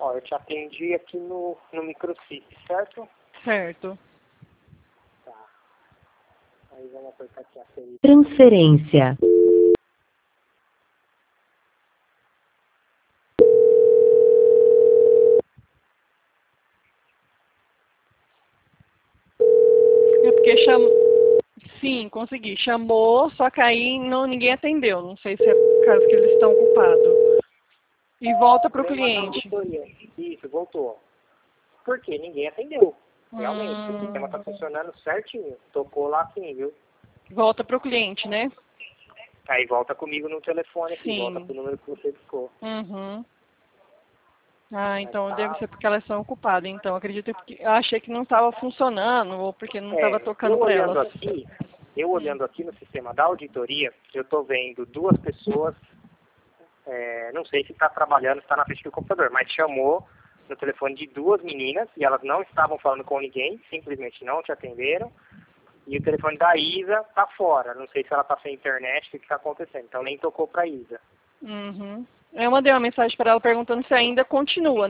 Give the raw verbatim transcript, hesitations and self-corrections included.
Ó, eu te atendi aqui no, no microcip, certo? Certo. Tá. Aí vamos apertar aqui a feliz. Transferência. É porque chamou. Sim, consegui. Chamou, só que aí não, ninguém atendeu. Não sei se é por causa que eles estão ocupados. E volta para o cliente. Isso, voltou. Por quê? Ninguém atendeu. Realmente, Hum. o sistema tá funcionando certinho. Tocou lá sim, viu? Volta para o cliente, né? Aí volta comigo no telefone aqui, Sim. volta pro número que você ficou. Uhum. Ah, então Mas tá... deve ser porque elas são ocupadas. Então, acredito que eu achei que não estava funcionando ou porque não estava É, tocando eu para olhando elas. aqui, eu olhando aqui no sistema da auditoria, eu tô vendo duas pessoas, é, não sei se está trabalhando, se está na frente do computador, mas chamou no telefone de duas meninas e elas não estavam falando com ninguém, simplesmente não te atenderam. E o telefone da Isa tá fora. Não sei se ela tá sem internet, o que está acontecendo. Então nem tocou para Isa. Uhum. Eu mandei uma mensagem para ela perguntando se ainda continua.